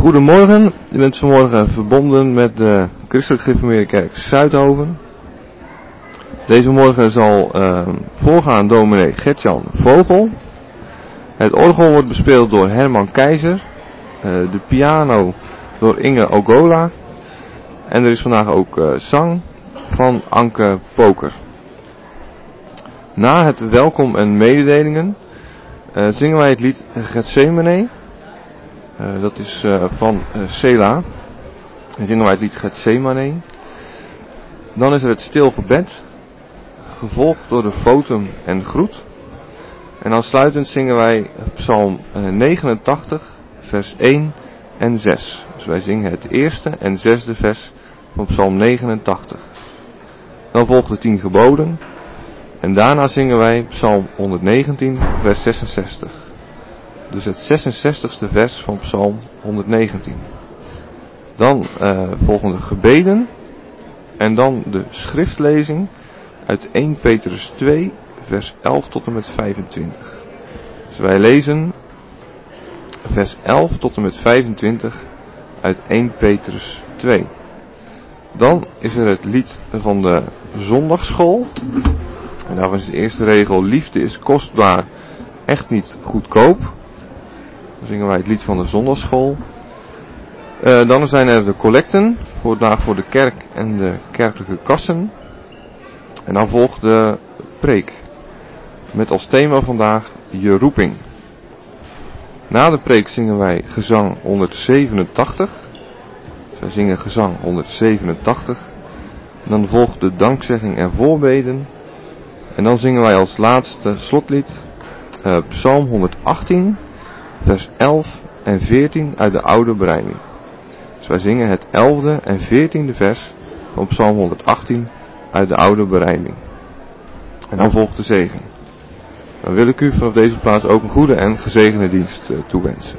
Goedemorgen, u bent vanmorgen verbonden met de Christelijk Gereformeerde Kerk Zuidhoven. Deze morgen zal voorgaan dominee Gertjan Vogel. Het orgel wordt bespeeld door Herman Keizer. De piano door Inge Ogola. En er is vandaag ook zang van Anke Poker. Na het welkom en mededelingen zingen wij het lied Gethsemane. Dat is van Sela. Dan zingen wij het lied Gethsemane. Dan is er het stil gebed, gevolgd door de votum en groet. En aansluitend zingen wij Psalm 89, vers 1 en 6. Dus wij zingen het eerste en zesde vers van Psalm 89. Dan volgt de 10 geboden. En daarna zingen wij Psalm 119, vers 66. Dus het 66ste vers van Psalm 119. Dan volgen de gebeden. En dan de schriftlezing uit 1 Petrus 2, vers 11 tot en met 25. Dus wij lezen vers 11 tot en met 25 uit 1 Petrus 2. Dan is er het lied van de zondagsschool. En daarvan is de eerste regel: liefde is kostbaar, echt niet goedkoop. Dan zingen wij het lied van de zondagsschool. Dan zijn er de collecten voor de kerk en de kerkelijke kassen. En dan volgt de preek. Met als thema vandaag je roeping. Na de preek zingen wij gezang 187. Dus wij zingen gezang 187. En dan volgt de dankzegging en voorbeden. En dan zingen wij als laatste slotlied Psalm 118, vers 11 en 14 uit de oude berijming. Dus wij zingen het 11e en 14e vers van Psalm 118 uit de oude berijming. En dan volgt de zegen. Dan wil ik u vanaf deze plaats ook een goede en gezegende dienst toewensen.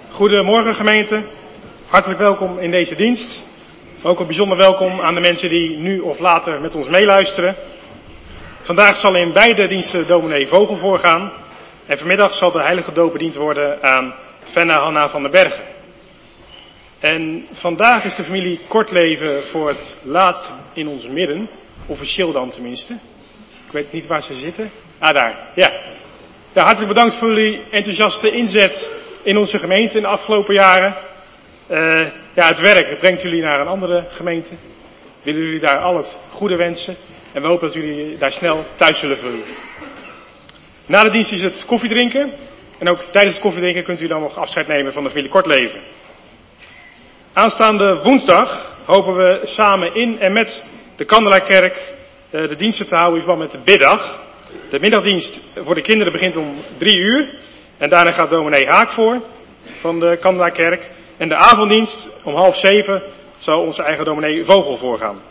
Goedemorgen gemeente, hartelijk welkom in deze dienst. Ook een bijzonder welkom aan de mensen die nu of later met ons meeluisteren. Vandaag zal in beide diensten dominee Vogel voorgaan. En vanmiddag zal de heilige doop bediend worden aan Fenna Hanna van den Bergen. En vandaag is de familie Kortleven voor het laatst in ons midden. Officieel dan tenminste. Ik weet niet waar ze zitten. Ah, daar. Ja. Ja, hartelijk bedankt voor jullie enthousiaste inzet in onze gemeente in de afgelopen jaren. Het werk brengt jullie naar een andere gemeente. Willen jullie daar al het goede wensen. En we hopen dat jullie daar snel thuis zullen voelen. Na de dienst is het koffiedrinken. En ook tijdens het koffiedrinken kunt u dan nog afscheid nemen van de familie Kortleven. Aanstaande woensdag hopen we samen in en met de Kandelaarkerk de diensten te houden in verband met de biddag. De middagdienst voor de kinderen begint om 3:00. En daarna gaat dominee Haak voor van de Kandelaarkerk. En de avonddienst om 6:30 zal onze eigen dominee Vogel voorgaan.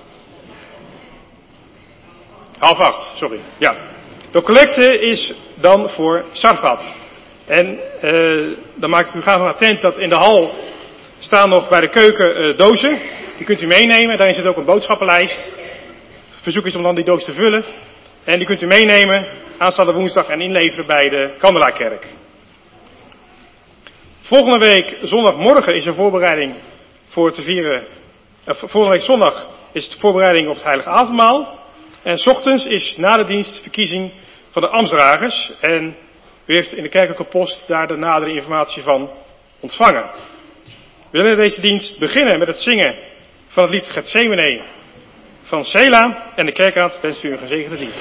7:30, sorry. Ja. De collecte is dan voor Sarfat. En dan maak ik u graag nog attent dat in de hal staan nog bij de keuken dozen. Die kunt u meenemen. Daarin zit ook een boodschappenlijst. Het verzoek is om dan die doos te vullen. En die kunt u meenemen aanstaande woensdag en inleveren bij de Kandelaarkerk. Volgende week zondagmorgen is een voorbereiding voor te vieren. Volgende week zondag is de voorbereiding op het Heilige Avondmaal. En 's ochtends is na de dienst verkiezing van de ambtsdragers. En u heeft in de kerkelijke post daar de nadere informatie van ontvangen. We willen deze dienst beginnen met het zingen van het lied Getsemane van Sela. En de kerkraad wenst u een gezegende dienst.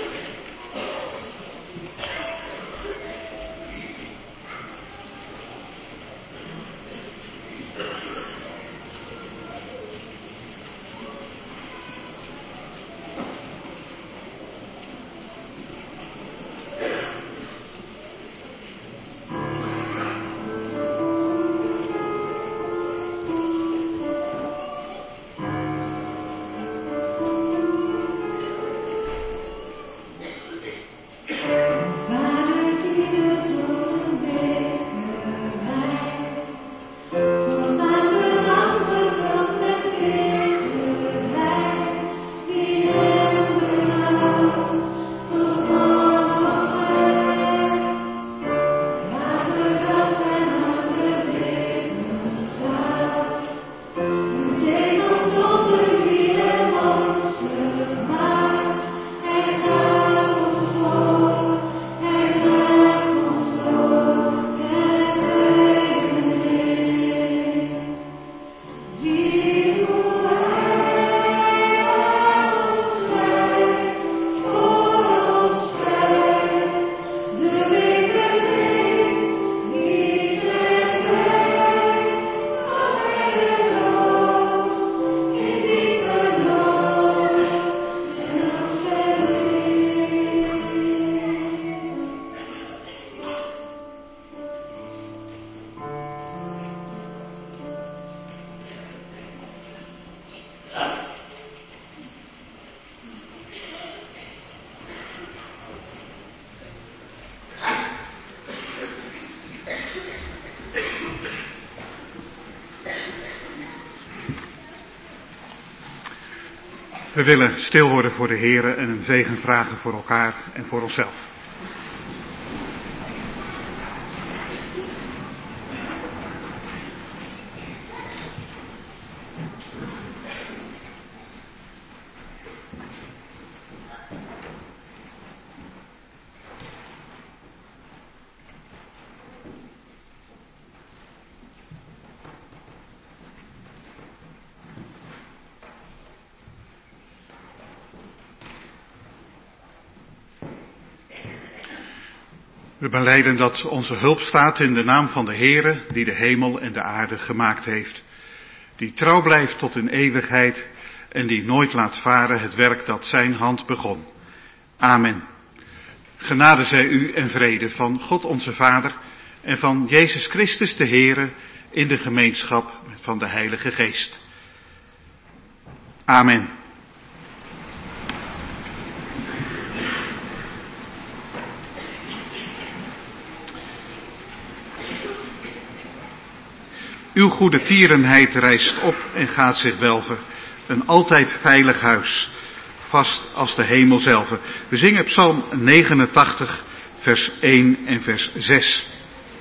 We willen stil worden voor de Here en een zegen vragen voor elkaar en voor onszelf. We belijden dat onze hulp staat in de naam van de Heere, die de hemel en de aarde gemaakt heeft. Die trouw blijft tot in eeuwigheid en die nooit laat varen het werk dat zijn hand begon. Amen. Genade zij u en vrede van God onze Vader en van Jezus Christus de Heere in de gemeenschap van de Heilige Geest. Amen. Uw goede tierenheid rijst op en gaat zich welven. Een altijd veilig huis, vast als de hemel zelf. We zingen Psalm 89, vers 1 en vers 6.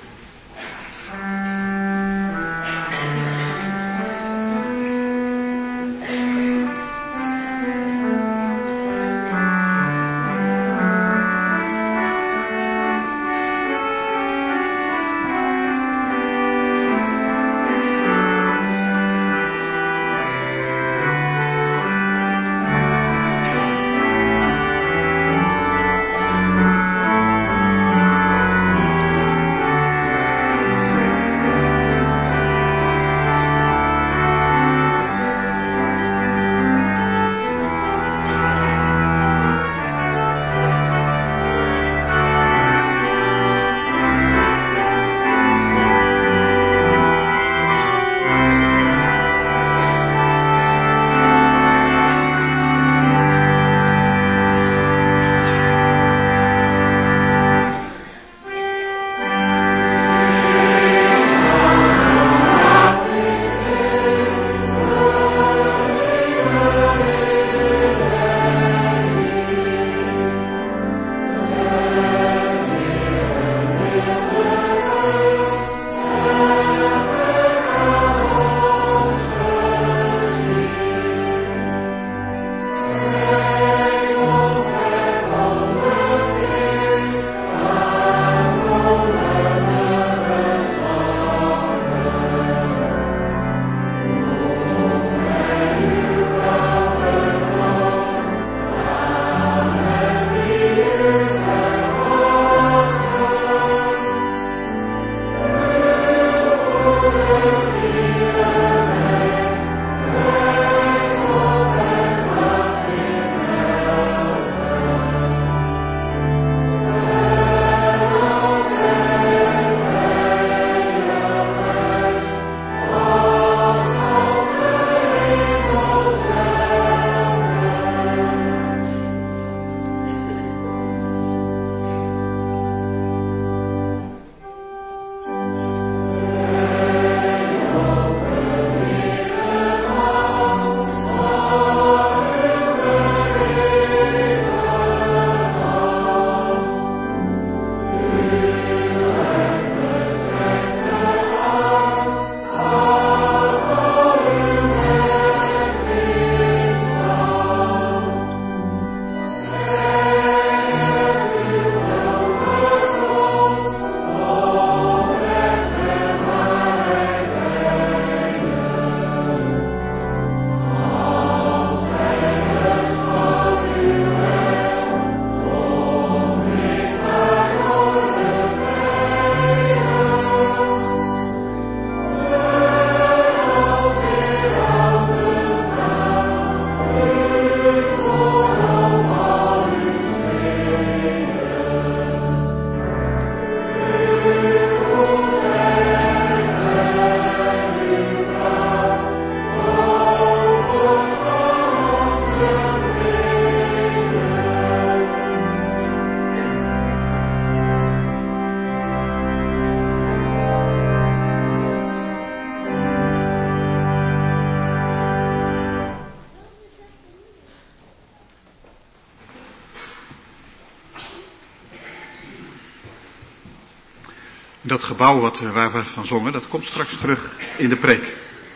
Dat gebouw waar we van zongen, dat komt straks terug in de preek.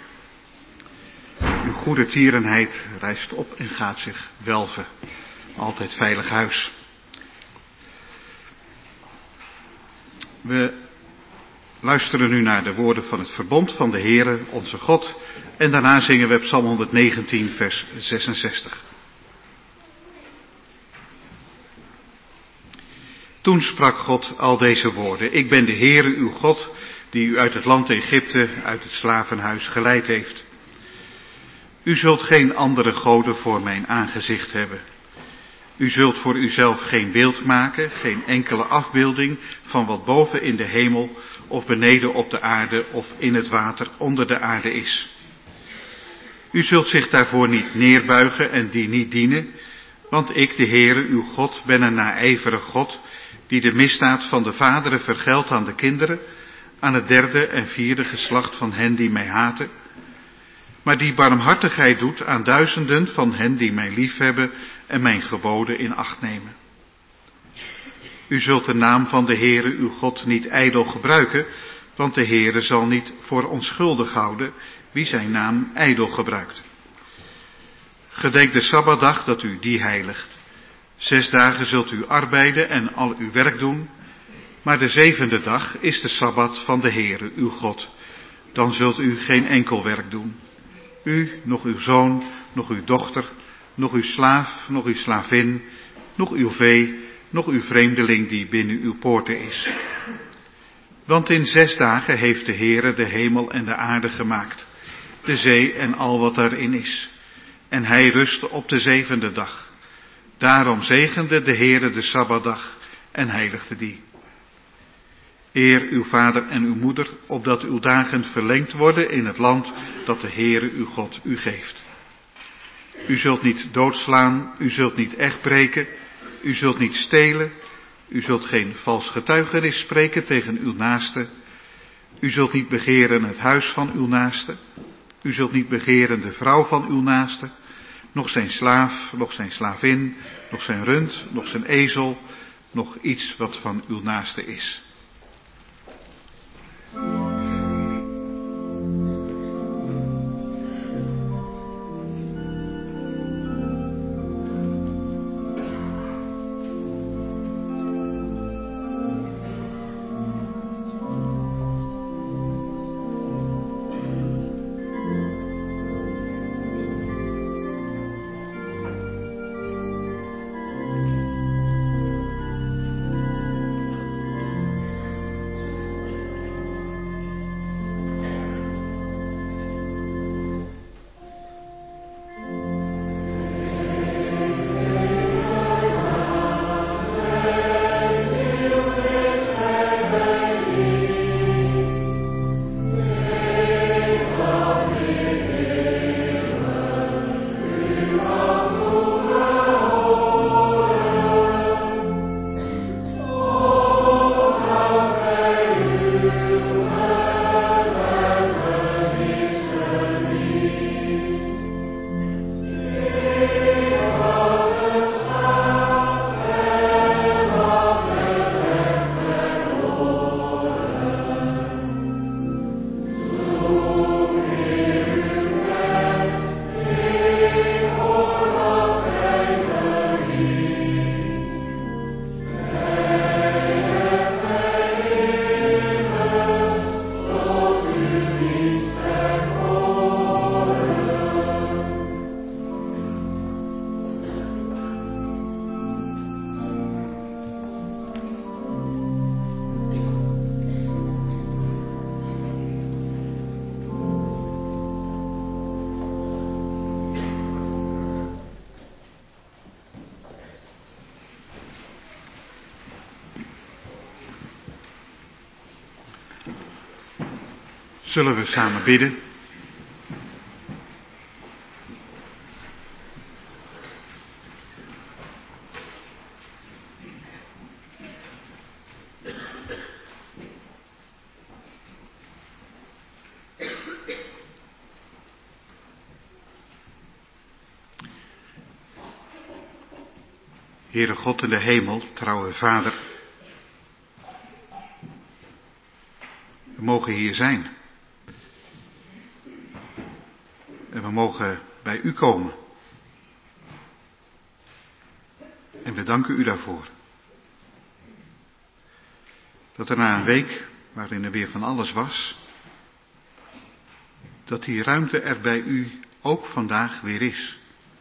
Uw goede tierenheid rijst op en gaat zich welven. Altijd veilig huis. We luisteren nu naar de woorden van het verbond van de Heere, onze God. En daarna zingen we Psalm 119, vers 66. Toen sprak God al deze woorden. Ik ben de Heere, uw God, die u uit het land Egypte, uit het slavenhuis geleid heeft. U zult geen andere goden voor mijn aangezicht hebben. U zult voor uzelf geen beeld maken, geen enkele afbeelding van wat boven in de hemel of beneden op de aarde of in het water onder de aarde is. U zult zich daarvoor niet neerbuigen en die niet dienen, want ik, de Heere, uw God, ben een naijverig God, die de misdaad van de vaderen vergeldt aan de kinderen, aan het derde en vierde geslacht van hen die mij haten, maar die barmhartigheid doet aan duizenden van hen die mij liefhebben en mijn geboden in acht nemen. U zult de naam van de Heere uw God niet ijdel gebruiken, want de Heere zal niet voor onschuldig houden wie zijn naam ijdel gebruikt. Gedenk de Sabbatdag dat u die heiligt. 6 dagen zult u arbeiden en al uw werk doen, maar de 7e dag is de Sabbat van de Heere uw God. Dan zult u geen enkel werk doen. U, nog uw zoon, nog uw dochter, nog uw slaaf, nog uw slavin, nog uw vee, nog uw vreemdeling die binnen uw poorten is. Want in 6 dagen heeft de Heere de hemel en de aarde gemaakt, de zee en al wat daarin is. En hij rustte op de 7e dag. Daarom zegende de Heere de Sabbatdag en heiligde die. Eer uw vader en uw moeder, opdat uw dagen verlengd worden in het land dat de Heere uw God u geeft. U zult niet doodslaan, u zult niet echt breken, u zult niet stelen, u zult geen vals getuigenis spreken tegen uw naaste, u zult niet begeren het huis van uw naaste, u zult niet begeren de vrouw van uw naaste, nog zijn slaaf, nog zijn slavin, nog zijn rund, nog zijn ezel, nog iets wat van uw naaste is. Zullen we samen bidden? Heere God in de hemel, trouwe Vader, we mogen hier zijn. En we mogen bij u komen. En we danken u daarvoor. Dat er na een week, waarin er weer van alles was, dat die ruimte er bij u ook vandaag weer is.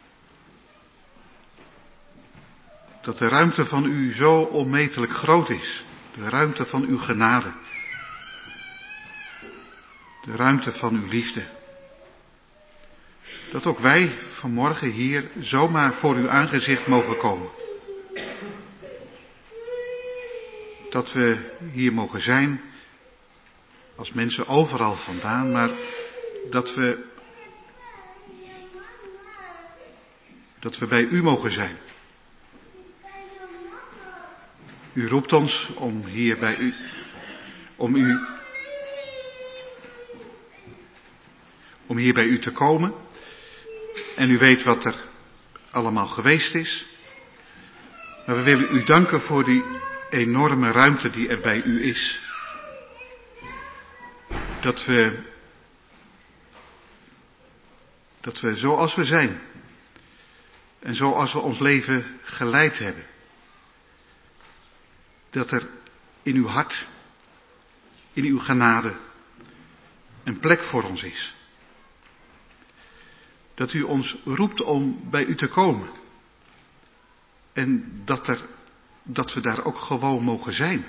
Dat de ruimte van u zo onmetelijk groot is. De ruimte van uw genade. De ruimte van uw liefde. Dat ook wij vanmorgen hier zomaar voor uw aangezicht mogen komen. Dat we hier mogen zijn als mensen overal vandaan, maar dat we bij u mogen zijn. U roept ons om hier bij u, om u om hier bij u te komen. En u weet wat er allemaal geweest is. Maar we willen u danken voor die enorme ruimte die er bij u is. Dat we zoals we zijn en zoals we ons leven geleid hebben, dat er in uw hart, in uw genade, een plek voor ons is. Dat u ons roept om bij u te komen. En dat we daar ook gewoon mogen zijn.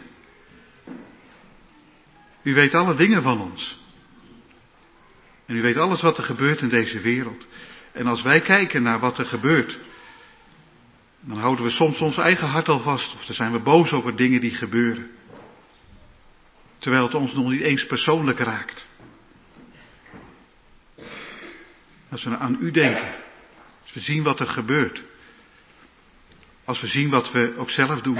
U weet alle dingen van ons. En u weet alles wat er gebeurt in deze wereld. En als wij kijken naar wat er gebeurt, dan houden we soms ons eigen hart al vast. Of dan zijn we boos over dingen die gebeuren. Terwijl het ons nog niet eens persoonlijk raakt. Als we aan u denken. Als we zien wat er gebeurt. Als we zien wat we ook zelf doen.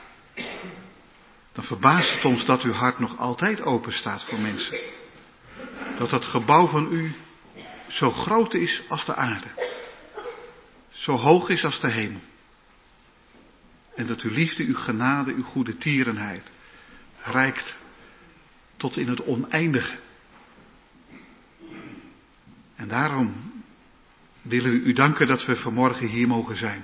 Dan verbaast het ons dat uw hart nog altijd open staat voor mensen. Dat dat gebouw van u zo groot is als de aarde. Zo hoog is als de hemel. En dat uw liefde, uw genade, uw goede tierenheid reikt tot in het oneindige. En daarom willen we u danken dat we vanmorgen hier mogen zijn.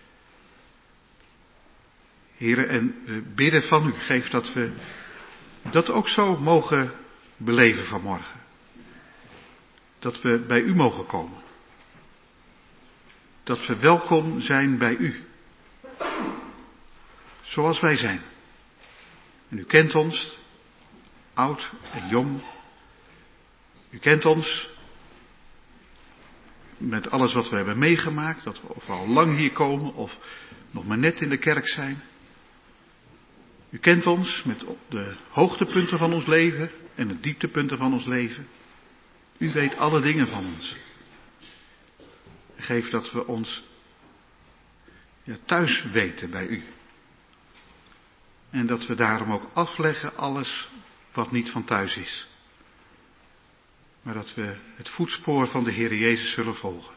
Heren, en we bidden van u, geef dat we dat ook zo mogen beleven vanmorgen. Dat we bij u mogen komen. Dat we welkom zijn bij u. Zoals wij zijn. En u kent ons, oud en jong. U kent ons met alles wat we hebben meegemaakt. Dat we of al lang hier komen of nog maar net in de kerk zijn. U kent ons met de hoogtepunten van ons leven en de dieptepunten van ons leven. U weet alle dingen van ons. Geef dat we ons thuis weten bij u. En dat we daarom ook afleggen alles wat niet van thuis is. Maar dat we het voetspoor van de Heer Jezus zullen volgen.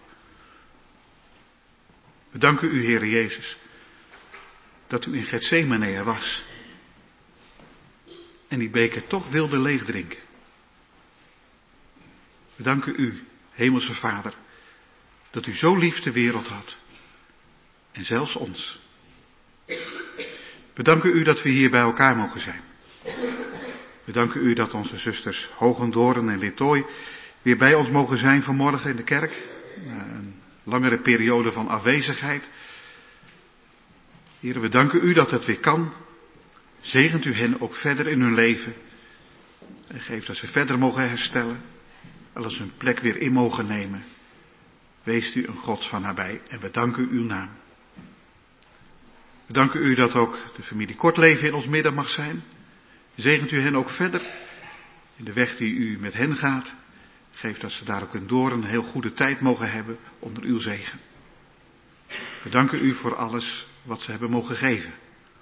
We danken u, Heer Jezus, dat u in Getsemane er was. En die beker toch wilde leegdrinken. We danken u, Hemelse Vader, dat u zo lief de wereld had. En zelfs ons. We danken u dat we hier bij elkaar mogen zijn. We danken u dat onze zusters Hogendoorn en Littooi weer bij ons mogen zijn vanmorgen in de kerk. Na een langere periode van afwezigheid. Heren, we danken u dat het weer kan. Zegent u hen ook verder in hun leven. En geef dat ze verder mogen herstellen. En dat ze hun plek weer in mogen nemen. Wees u een God van nabij en we danken uw naam. We danken u dat ook de familie Kortleven in ons midden mag zijn. Zegent u hen ook verder in de weg die u met hen gaat. Geef dat ze daar ook een heel goede tijd mogen hebben onder uw zegen. We danken u voor alles wat ze hebben mogen geven.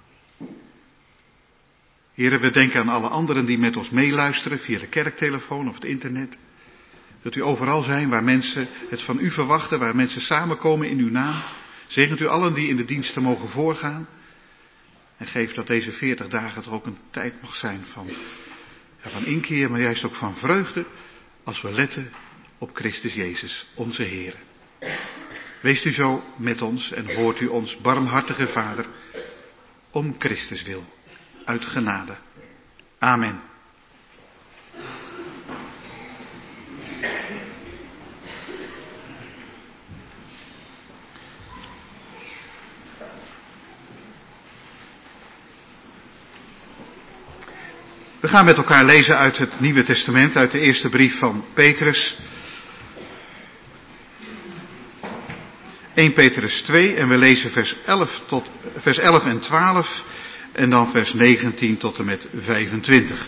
Heren, we denken aan alle anderen die met ons meeluisteren via de kerktelefoon of het internet. Dat u overal zijn waar mensen het van u verwachten, waar mensen samenkomen in uw naam. Zegent u allen die in de diensten mogen voorgaan. En geef dat deze 40 dagen toch ook een tijd mag zijn van inkeer, maar juist ook van vreugde. Als we letten op Christus Jezus, onze Heer. Wees u zo met ons en hoort u ons barmhartige Vader, om Christus wil, uit genade. Amen. We gaan met elkaar lezen uit het Nieuwe Testament, uit de eerste brief van Petrus. 1 Petrus 2 en we lezen vers 11 en 12 en dan vers 19 tot en met 25.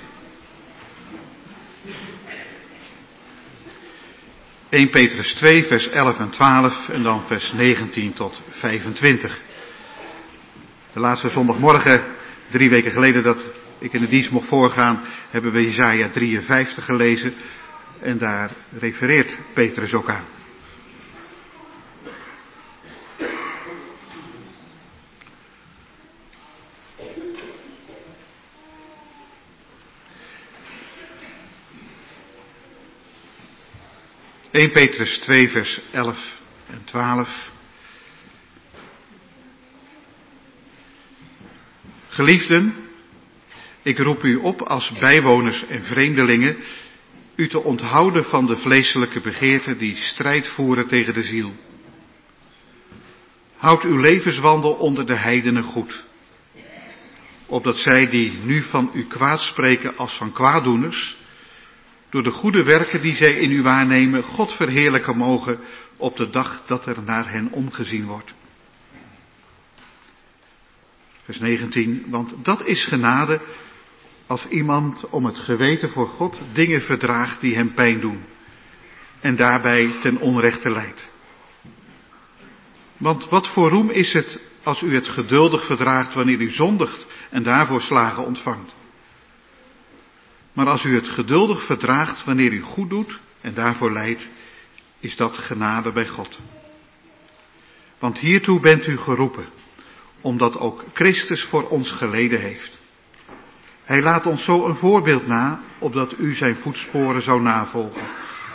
1 Petrus 2 vers 11 en 12 en dan vers 19 tot 25. De laatste zondagmorgen, 3 weken geleden dat ik in de dienst mocht voorgaan, hebben we Jesaja 53 gelezen. En daar refereert Petrus ook aan. (1 Petrus 2 vers 11 en 12). Geliefden, ik roep u op als bijwoners en vreemdelingen u te onthouden van de vleeselijke begeerten die strijd voeren tegen de ziel. Houd uw levenswandel onder de heidenen goed, opdat zij die nu van u kwaad spreken als van kwaaddoeners, door de goede werken die zij in u waarnemen, God verheerlijken mogen op de dag dat er naar hen omgezien wordt. Vers 19, want dat is genade als iemand om het geweten voor God dingen verdraagt die hem pijn doen en daarbij ten onrechte leidt. Want wat voor roem is het als u het geduldig verdraagt wanneer u zondigt en daarvoor slagen ontvangt? Maar als u het geduldig verdraagt wanneer u goed doet en daarvoor lijdt, is dat genade bij God. Want hiertoe bent u geroepen, omdat ook Christus voor ons geleden heeft. Hij laat ons zo een voorbeeld na, opdat u zijn voetsporen zou navolgen.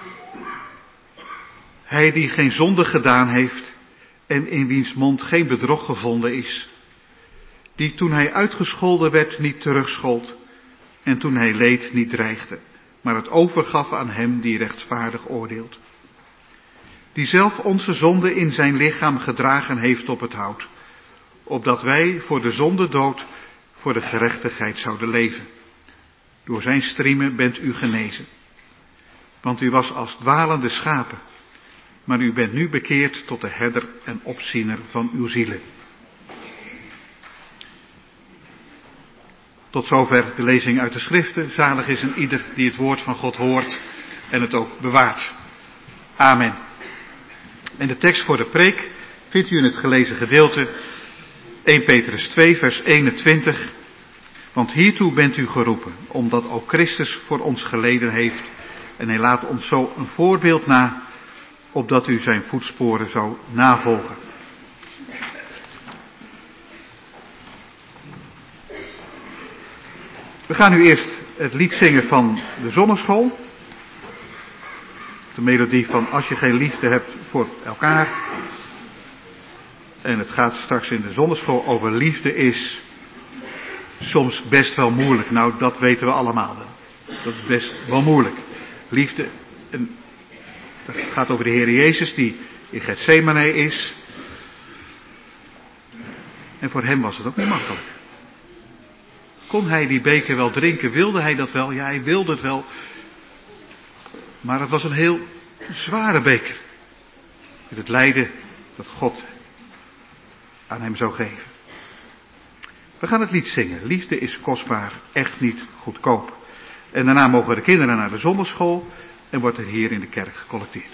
Hij die geen zonde gedaan heeft en in wiens mond geen bedrog gevonden is, die toen hij uitgescholden werd niet terugschold en toen hij leed niet dreigde, maar het overgaf aan hem die rechtvaardig oordeelt. Die zelf onze zonde in zijn lichaam gedragen heeft op het hout, opdat wij voor de zonde dood voor de gerechtigheid zouden leven. Door zijn striemen bent u genezen. Want u was als dwalende schapen, maar u bent nu bekeerd tot de herder en opziener van uw zielen. Tot zover de lezing uit de schriften. Zalig is een ieder die het woord van God hoort en het ook bewaart. Amen. En de tekst voor de preek vindt u in het gelezen gedeelte 1 Petrus 2 vers 21. Want hiertoe bent u geroepen, omdat ook Christus voor ons geleden heeft en hij laat ons zo een voorbeeld na, opdat u zijn voetsporen zou navolgen. We gaan nu eerst het lied zingen van de zonneschool. De melodie van Als je geen liefde hebt voor elkaar. En het gaat straks in de zonneschool over liefde is soms best wel moeilijk. Nou, dat weten we allemaal wel. Dat is best wel moeilijk. Liefde, dat gaat over de Heer Jezus die in Getsemane is. En voor hem was het ook niet makkelijk. Kon hij die beker wel drinken? Wilde hij dat wel? Ja, hij wilde het wel. Maar het was een heel zware beker. Met het lijden dat God aan hem zou geven. We gaan het lied zingen. Liefde is kostbaar, echt niet goedkoop. En daarna mogen de kinderen naar de zondagschool en wordt er hier in de kerk gecollecteerd.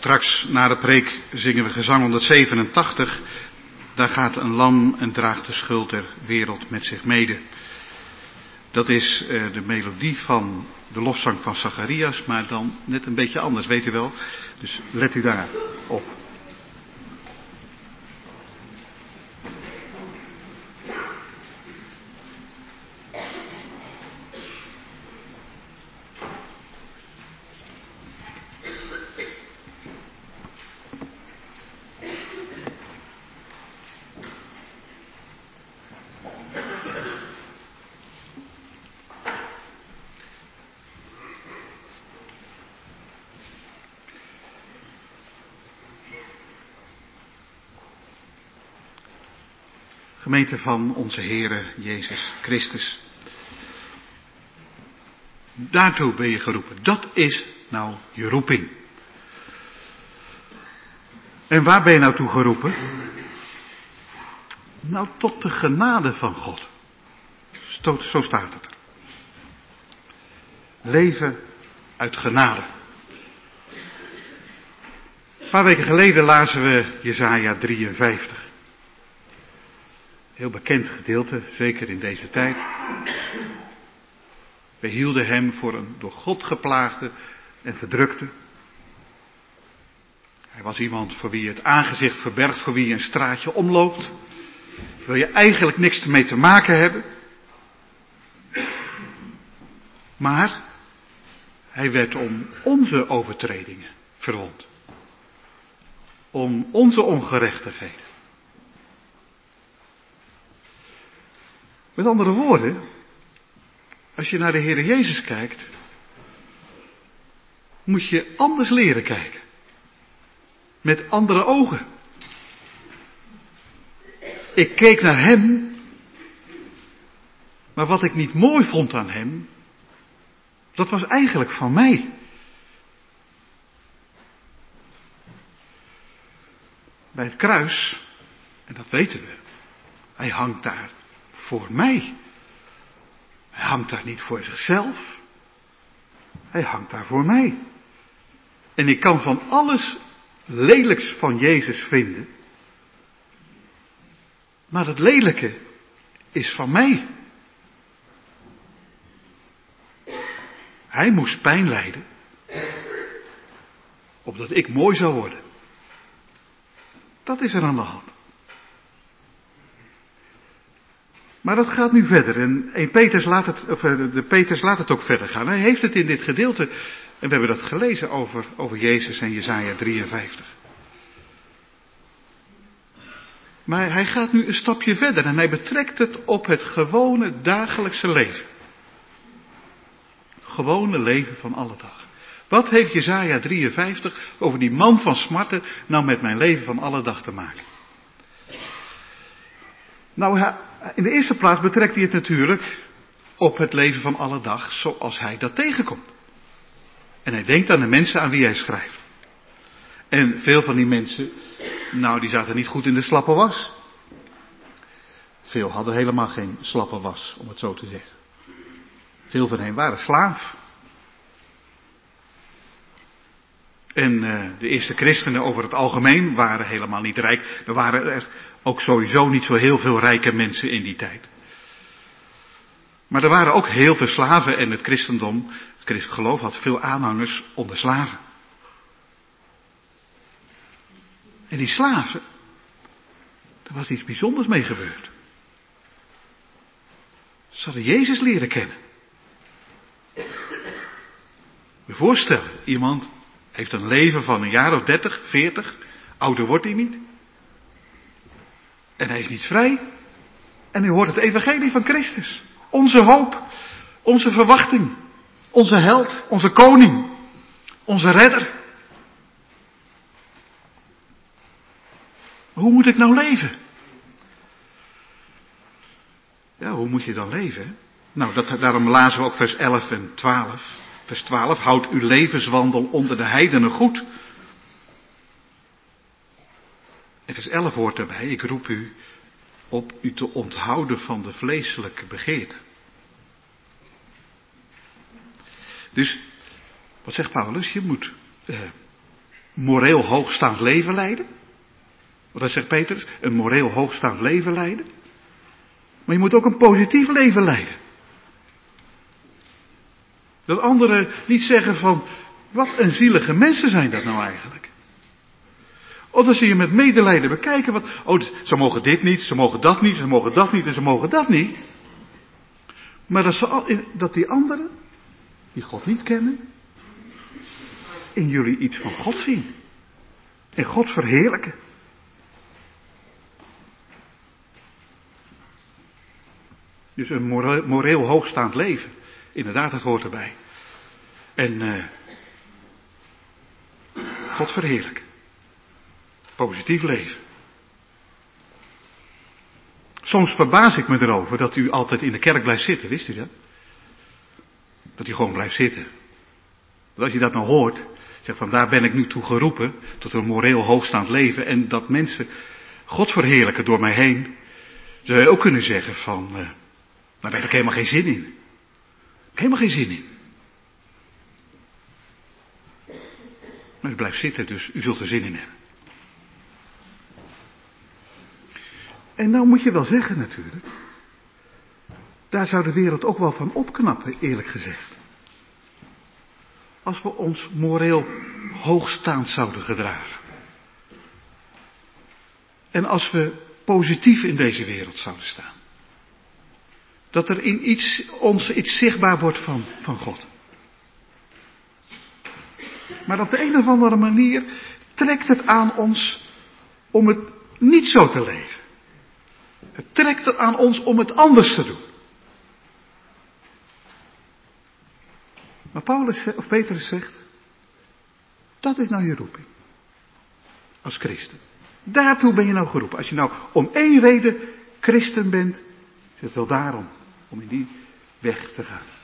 Straks na de preek zingen we gezang 187. Daar gaat een lam en draagt de schuld der wereld met zich mede. Dat is de melodie van de lofzang van Zacharias, maar dan net een beetje anders, weet u wel. Dus let u daar op. Gemeente van onze Heere Jezus Christus. Daartoe ben je geroepen. Dat is nou je roeping. En waar ben je nou toe geroepen? Nou, tot de genade van God. Zo staat het er. Leven uit genade. Een paar weken geleden lazen we Jesaja 53. Heel bekend gedeelte, zeker in deze tijd. We hielden hem voor een door God geplaagde en verdrukte. Hij was iemand voor wie je het aangezicht verbergt, voor wie je een straatje omloopt. Wil je eigenlijk niks mee te maken hebben. Maar hij werd om onze overtredingen verwond. Om onze ongerechtigheden. Met andere woorden, als je naar de Heer Jezus kijkt, moet je anders leren kijken. Met andere ogen. Ik keek naar hem, maar wat ik niet mooi vond aan hem, dat was eigenlijk van mij. Bij het kruis, en dat weten we, hij hangt daar voor mij. Hij hangt daar niet voor zichzelf. Hij hangt daar voor mij. En ik kan van alles lelijks van Jezus vinden. Maar het lelijke is van mij. Hij moest pijn lijden. Opdat ik mooi zou worden. Dat is er aan de hand. Maar dat gaat nu verder. En Petrus laat het ook verder gaan. Hij heeft het in dit gedeelte, en we hebben dat gelezen over Jezus en Jesaja 53. Maar hij gaat nu een stapje verder en hij betrekt het op het gewone dagelijkse leven. Gewone leven van alle dag. Wat heeft Jesaja 53 over die man van smarten nou met mijn leven van alle dag te maken? Nou, in de eerste plaats betrekt hij het natuurlijk op het leven van alle dag zoals hij dat tegenkomt. En hij denkt aan de mensen aan wie hij schrijft. En veel van die mensen, nou die zaten niet goed in de slappe was. Veel hadden helemaal geen slappe was, om het zo te zeggen. Veel van hen waren slaaf. En de eerste christenen over het algemeen waren helemaal niet rijk. Er waren er ook sowieso niet zo heel veel rijke mensen in die tijd. Maar er waren ook heel veel slaven en het christendom, het christelijk geloof had veel aanhangers onder slaven. En die slaven, daar was iets bijzonders mee gebeurd. Ze hadden Jezus leren kennen. Je voorstellen, iemand heeft een leven van een jaar of 30, 40, ouder wordt hij niet. En hij is niet vrij. En u hoort het evangelie van Christus. Onze hoop, onze verwachting, onze held, onze koning, onze redder. Hoe moet ik nou leven? Ja, hoe moet je dan leven? Nou, daarom lazen we ook vers 11 en 12. Vers 12, houd uw levenswandel onder de heidenen goed. En vers 11 hoort erbij, ik roep u op u te onthouden van de vleeselijke begeerten. Dus, wat zegt Paulus? Je moet moreel hoogstaand leven leiden. Want dat zegt Petrus, een moreel hoogstaand leven leiden. Maar je moet ook een positief leven leiden. Dat anderen niet zeggen van, wat een zielige mensen zijn dat nou eigenlijk. Of dat ze je met medelijden bekijken, ze mogen dit niet, ze mogen dat niet, ze mogen dat niet en ze mogen dat niet. Maar dat die anderen, die God niet kennen, in jullie iets van God zien. En God verheerlijken. Dus een moreel hoogstaand leven. Inderdaad, het hoort erbij. En God verheerlijken. Positief leven. Soms verbaas ik me erover dat u altijd in de kerk blijft zitten, wist u dat? Dat u gewoon blijft zitten. Want als je dat nou hoort, zegt van daar ben ik nu toe geroepen, tot een moreel hoogstaand leven en dat mensen God verheerlijken door mij heen, zou je ook kunnen zeggen van, daar heb ik helemaal geen zin in. Helemaal geen zin in. Maar u blijft zitten, dus u zult er zin in hebben. En nou moet je wel zeggen natuurlijk, daar zou de wereld ook wel van opknappen, eerlijk gezegd. Als we ons moreel hoogstaand zouden gedragen. En als we positief in deze wereld zouden staan. Dat er in ons iets zichtbaar wordt van God. Maar op de een of andere manier trekt het aan ons om het niet zo te leven. Het trekt het aan ons om het anders te doen. Maar Petrus zegt, dat is nou je roeping. Als christen. Daartoe ben je nou geroepen. Als je nou om één reden christen bent, is het wel daarom. Om in die weg te gaan.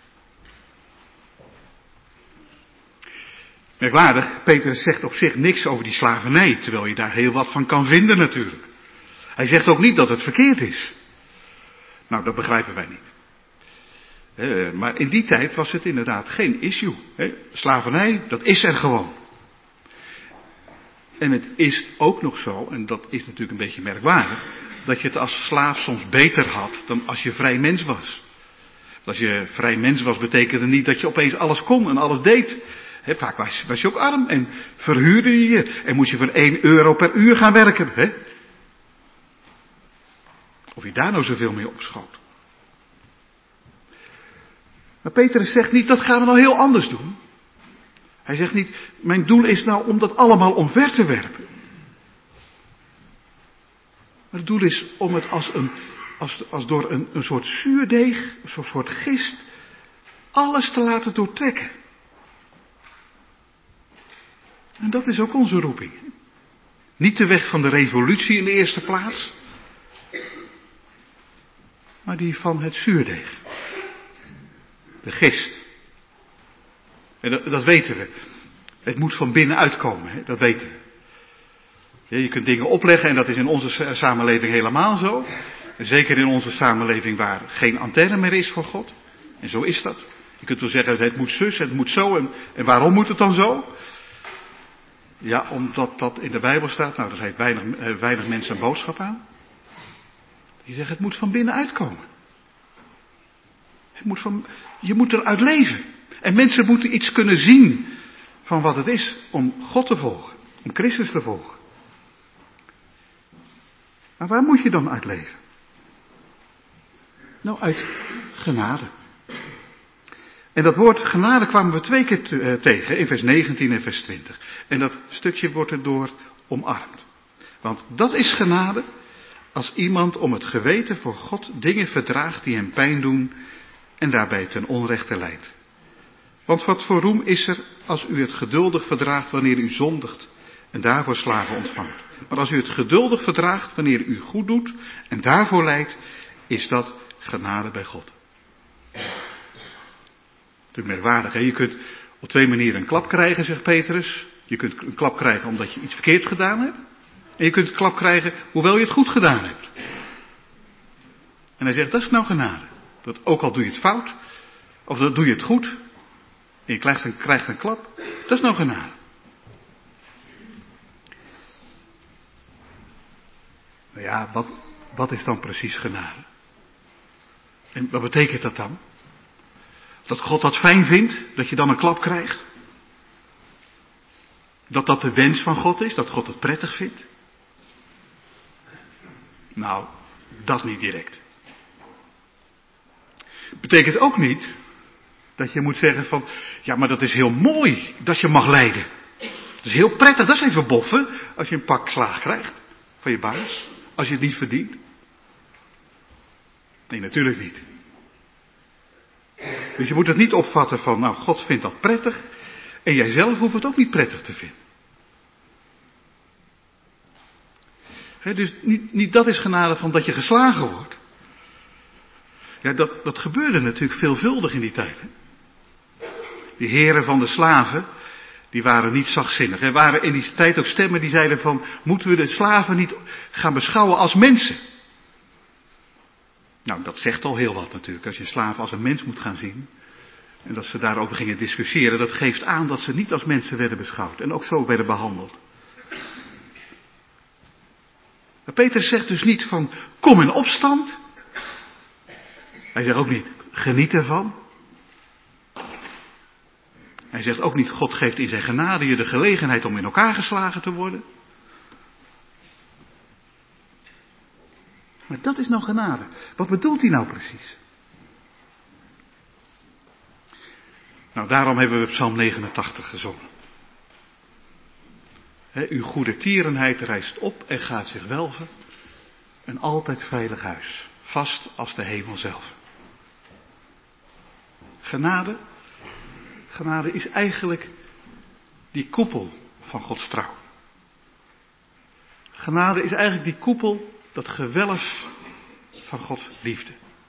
Merkwaardig, Petrus zegt op zich niks over die slavernij, terwijl je daar heel wat van kan vinden natuurlijk. Hij zegt ook niet dat het verkeerd is. Nou, dat begrijpen wij niet. Maar in die tijd was het inderdaad geen issue. Slavernij, dat is er gewoon. En het is ook nog zo, en dat is natuurlijk een beetje merkwaardig, dat je het als slaaf soms beter had dan als je vrij mens was. Als je vrij mens was, betekende niet dat je opeens alles kon en alles deed. Vaak was je ook arm en verhuurde je je en moest je voor €1 per uur gaan werken. Of je daar nou zoveel mee opschoot. Maar Petrus zegt niet, dat gaan we nou heel anders doen. Hij zegt niet, mijn doel is nou om dat allemaal omver te werpen. Maar het doel is om het als door een soort zuurdeeg, een soort gist, alles te laten doortrekken. En dat is ook onze roeping. Niet de weg van de revolutie in de eerste plaats, maar die van het zuurdeeg. De gist. En dat weten we. Het moet van binnenuit komen, dat weten we. Je kunt dingen opleggen en dat is in onze samenleving helemaal zo. En zeker in onze samenleving waar geen antenne meer is voor God. En zo is dat. Je kunt wel zeggen, het moet zus, het moet zo. En waarom moet het dan zo? Ja, omdat dat in de Bijbel staat. Nou, daar heeft weinig mensen een boodschap aan. Die zeggen, het moet van binnenuit komen. Je moet eruit leven. En mensen moeten iets kunnen zien van wat het is om God te volgen. Om Christus te volgen. Maar waar moet je dan uit leven? Nou, uit genade. En dat woord genade kwamen we 2 keer tegen, in vers 19 en vers 20. En dat stukje wordt erdoor omarmd. Want dat is genade als iemand om het geweten voor God dingen verdraagt die hem pijn doen en daarbij ten onrechte leidt. Want wat voor roem is er als u het geduldig verdraagt wanneer u zondigt en daarvoor slagen ontvangt. Maar als u het geduldig verdraagt wanneer u goed doet en daarvoor lijdt, is dat genade bij God. Natuurlijk merkwaardig, hè? Je kunt op 2 manieren een klap krijgen, zegt Petrus. Je kunt een klap krijgen omdat je iets verkeerds gedaan hebt. En je kunt een klap krijgen hoewel je het goed gedaan hebt. En hij zegt, dat is nou genade. Dat ook al doe je het fout, of doe je het goed, en je krijgt een klap, dat is nou genade. Nou ja, wat is dan precies genade? En wat betekent dat dan? Dat God dat fijn vindt, dat je dan een klap krijgt? Dat dat de wens van God is, dat God het prettig vindt? Nou, dat niet direct. Betekent ook niet dat je moet zeggen van, ja, maar dat is heel mooi dat je mag lijden. Dat is heel prettig, dat is even boffen als je een pak slaag krijgt van je baas, als je het niet verdient. Nee, natuurlijk niet. Dus je moet het niet opvatten van, nou, God vindt dat prettig en jij zelf hoeft het ook niet prettig te vinden. Dus niet dat is genade van dat je geslagen wordt. Ja, dat gebeurde natuurlijk veelvuldig in die tijd. Hè? Die heren van de slaven, die waren niet zachtzinnig. Er waren in die tijd ook stemmen die zeiden van, moeten we de slaven niet gaan beschouwen als mensen? Nou, dat zegt al heel wat natuurlijk, als je een slaaf als een mens moet gaan zien. En dat ze daarover gingen discussiëren, dat geeft aan dat ze niet als mensen werden beschouwd. En ook zo werden behandeld. Maar Petrus zegt dus niet van, kom in opstand. Hij zegt ook niet, geniet ervan. Hij zegt ook niet, God geeft in zijn genade je de gelegenheid om in elkaar geslagen te worden. Maar dat is nou genade. Wat bedoelt hij nou precies? Nou, daarom hebben we Psalm 89 gezongen. Uw goede tierenheid rijst op en gaat zich welven. Een altijd veilig huis. Vast als de hemel zelf. Genade is eigenlijk die koepel van Gods trouw. Genade is eigenlijk die koepel, dat gewelf van Gods liefde.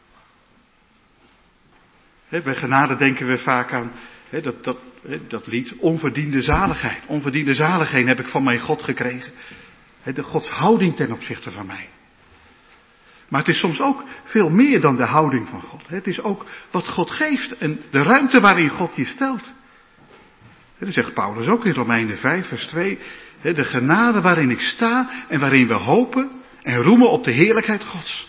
Bij genade denken we vaak aan dat lied, onverdiende zaligheid. Onverdiende zaligheid heb ik van mijn God gekregen. De Gods houding ten opzichte van mij. Maar het is soms ook veel meer dan de houding van God. Het is ook wat God geeft en de ruimte waarin God je stelt. Dat zegt Paulus ook in Romeinen 5 vers 2. De genade waarin ik sta en waarin we hopen en roemen op de heerlijkheid Gods.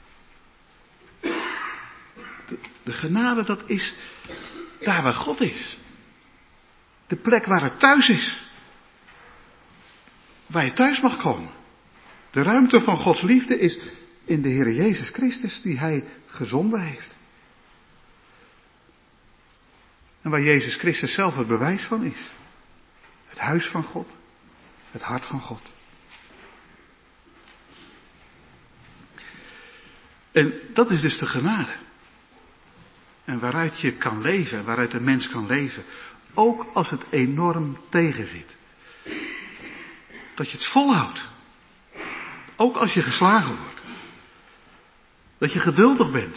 De genade, dat is daar waar God is. De plek waar het thuis is. Waar je thuis mag komen. De ruimte van Gods liefde is in de Heer Jezus Christus die Hij gezonden heeft. En waar Jezus Christus zelf het bewijs van is. Het huis van God. Het hart van God. En dat is dus de genade. En waaruit je kan leven, waaruit een mens kan leven. Ook als het enorm tegenzit. Dat je het volhoudt. Ook als je geslagen wordt. Dat je geduldig bent.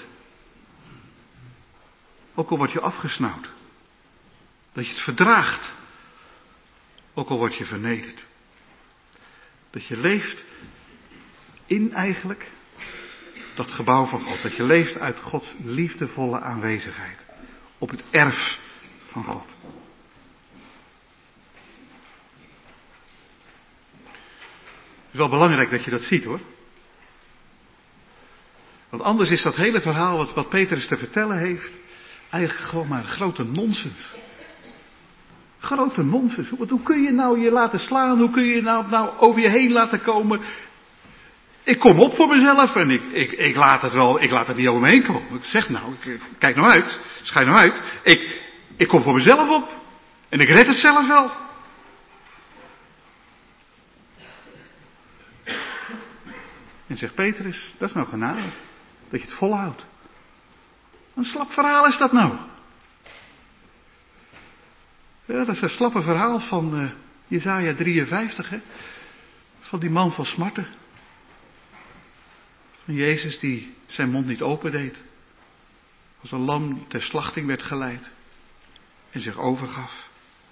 Ook al word je afgesnauwd. Dat je het verdraagt. Ook al word je vernederd. Dat je leeft in eigenlijk dat gebouw van God. Dat je leeft uit Gods liefdevolle aanwezigheid. Op het erf van God. Het is wel belangrijk dat je dat ziet hoor. Want anders is dat hele verhaal wat Petrus te vertellen heeft, eigenlijk gewoon maar een grote nonsens. Grote nonsens. Hoe kun je nou je laten slaan? Hoe kun je nou over je heen laten komen? Ik kom op voor mezelf en ik laat het niet over me heen komen. Ik zeg nou, kijk nou uit, schijn nou uit. Ik kom voor mezelf op. En ik red het zelf wel. En zegt Petrus, dat is nou genade. Dat je het volhoudt. Een slap verhaal is dat nou. Ja, dat is een slappe verhaal van Jesaja 53, hè. Van die man van smarten. Van Jezus die zijn mond niet opendeed. Als een lam ter slachting werd geleid. En zich overgaf.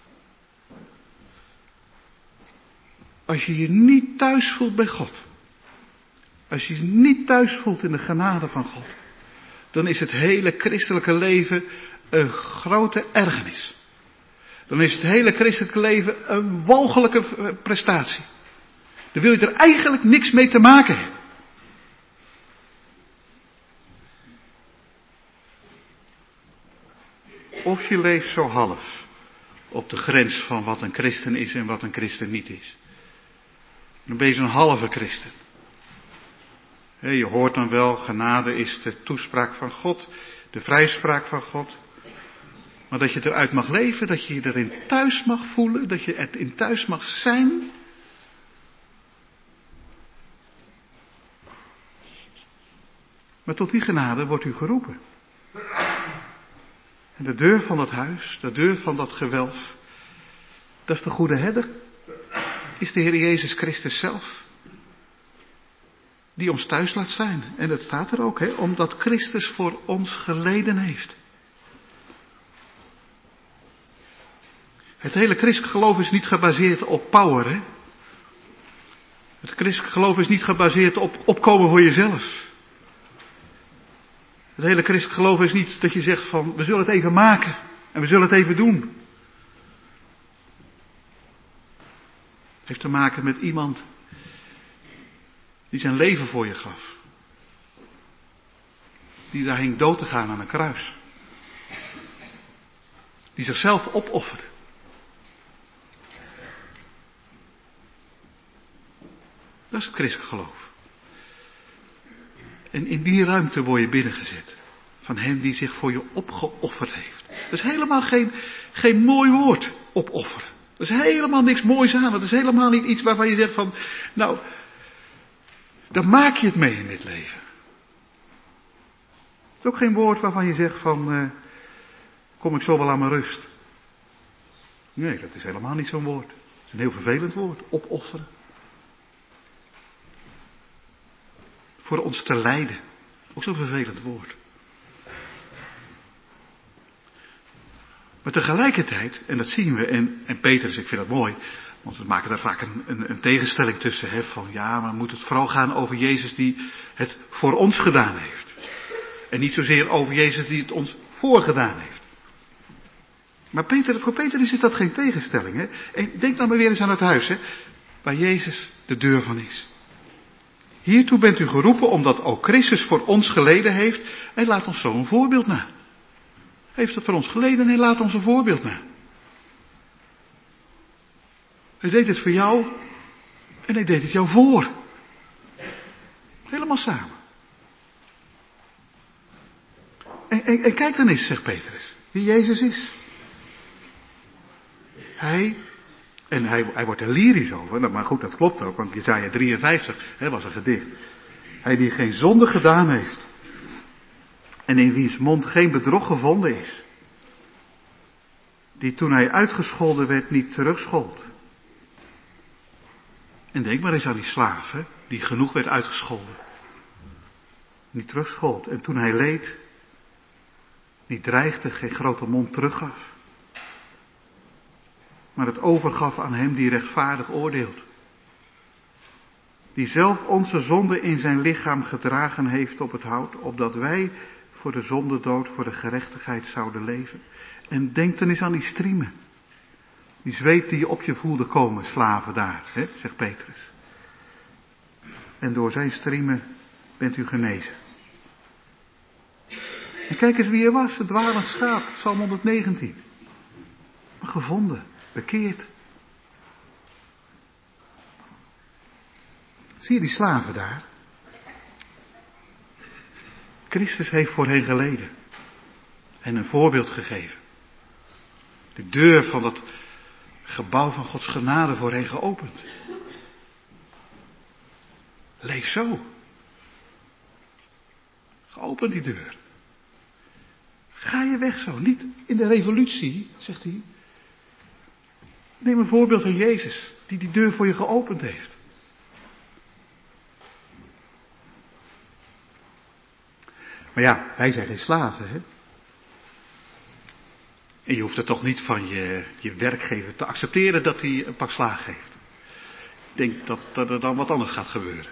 Als je je niet thuis voelt bij God. Als je je niet thuis voelt in de genade van God. Dan is het hele christelijke leven een grote ergernis. Dan is het hele christelijke leven een walgelijke prestatie. Dan wil je er eigenlijk niks mee te maken hebben. Of je leeft zo half op de grens van wat een christen is en wat een christen niet is. Dan ben je zo'n halve christen. Je hoort dan wel, genade is de toespraak van God, de vrijspraak van God. Maar dat je eruit mag leven, dat je je erin thuis mag voelen, dat je erin thuis mag zijn. Maar tot die genade wordt u geroepen. En de deur van dat huis, de deur van dat gewelf, dat is de goede herder. Is de Heer Jezus Christus zelf. Die ons thuis laat zijn. En dat staat er ook, omdat Christus voor ons geleden heeft. Het hele christelijk geloof is niet gebaseerd op power, hè. Het christelijk geloof is niet gebaseerd op opkomen voor jezelf. Het hele christelijk geloof is niet dat je zegt van, we zullen het even maken. En we zullen het even doen. Het heeft te maken met iemand die zijn leven voor je gaf. Die daar hing dood te gaan aan een kruis. Die zichzelf opofferde. Dat is het christelijk geloof. En in die ruimte word je binnengezet. Van hem die zich voor je opgeofferd heeft. Dat is helemaal geen mooi woord, opofferen. Dat is helemaal niks moois aan. Dat is helemaal niet iets waarvan je zegt van, nou, daar maak je het mee in dit leven. Het is ook geen woord waarvan je zegt van, kom ik zo wel aan mijn rust. Nee, dat is helemaal niet zo'n woord. Het is een heel vervelend woord, opofferen. Voor ons te lijden. Ook zo'n vervelend woord. Maar tegelijkertijd, en dat zien we, en Petrus, ik vind dat mooi, want we maken daar vaak een tegenstelling tussen, van ja, maar moet het vooral gaan over Jezus die het voor ons gedaan heeft. En niet zozeer over Jezus die het ons voorgedaan heeft. Maar voor Petrus is dat geen tegenstelling, hè. En denk nou maar weer eens aan het huis, waar Jezus de deur van is. Hiertoe bent u geroepen omdat ook Christus voor ons geleden heeft. Hij laat ons zo een voorbeeld na. Hij heeft het voor ons geleden en hij laat ons een voorbeeld na. Hij deed het voor jou en hij deed het jou voor. Helemaal samen. En kijk dan eens, zegt Petrus, wie Jezus is. Hij wordt er lyrisch over, maar goed, dat klopt ook, want Jesaja 53 was een gedicht. Hij die geen zonde gedaan heeft en in wiens mond geen bedrog gevonden is. Die toen hij uitgescholden werd niet terugschold. En denk maar eens aan die slaaf, die genoeg werd uitgescholden. Niet terugschold. En toen hij leed, niet dreigde, geen grote mond teruggaf. Maar het overgaf aan hem die rechtvaardig oordeelt. Die zelf onze zonde in zijn lichaam gedragen heeft op het hout, opdat wij voor de zondedood, voor de gerechtigheid zouden leven. En denk dan eens aan die striemen. Die zweep die je op je voelde komen, slaven daar, zegt Petrus. En door zijn striemen bent u genezen. En kijk eens wie er was, het dwalend schaap, Psalm 119. Maar gevonden, bekeerd. Zie je die slaven daar? Christus heeft voor hen geleden. En een voorbeeld gegeven. De deur van dat gebouw van Gods genade voor hen geopend. Leef zo. Geopend die deur. Ga je weg zo. Niet in de revolutie, zegt hij. Neem een voorbeeld van Jezus, die die deur voor je geopend heeft. Maar ja, wij zijn geen slaven, hè. En je hoeft het toch niet van je werkgever te accepteren dat hij een pak slaag geeft. Ik denk dat er dan wat anders gaat gebeuren.